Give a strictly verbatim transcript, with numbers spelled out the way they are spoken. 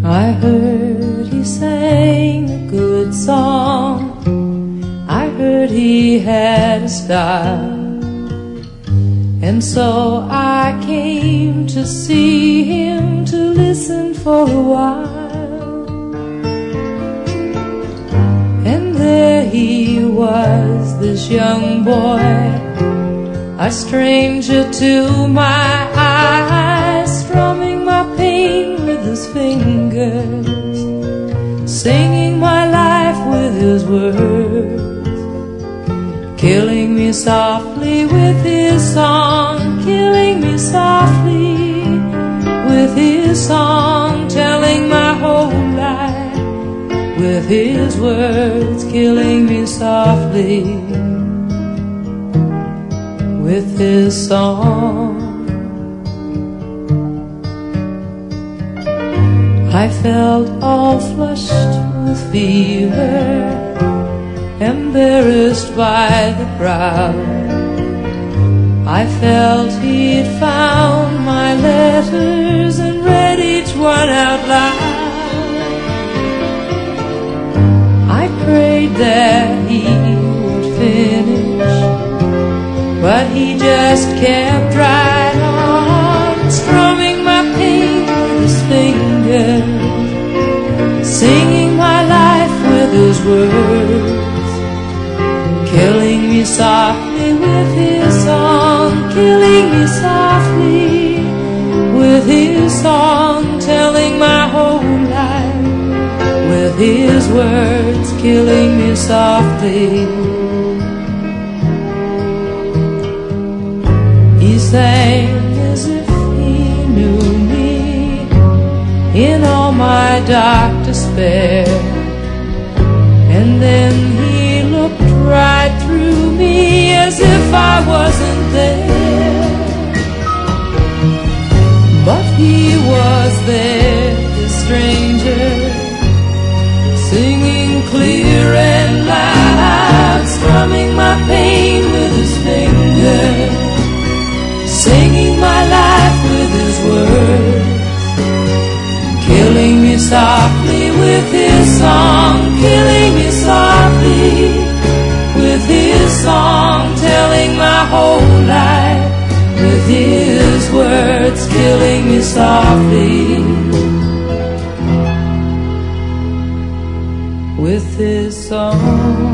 I heard he sang a good song, I heard he had a style, and so I came to see him, to listen for a while. And there he was, this young boy, a stranger to my eyes, strumming my pain with his fingers, singing my life with his words, killing me softly with his song, killing me softly with his song, telling my whole life with his words, killing me softly with his song. I felt all flushed with fever, embarrassed by the crowd. I felt he'd found my letters and read each one out loud. I prayed that he would finish, but he just kept right on, strumming my pain with his fingers, singing my life with his words, killing me softly with his song, killing me softly with his song, telling my whole life with his words, killing me softly. He sang as if he knew me in all my dark despair, and then he looked right through me as if I wasn't there. But he was there, the stranger, singing clear and loud, strumming my pain with his fingers, singing my life with his words, killing me softly with his song, killing me softly with his song, telling my whole life with his words, killing me softly with his song.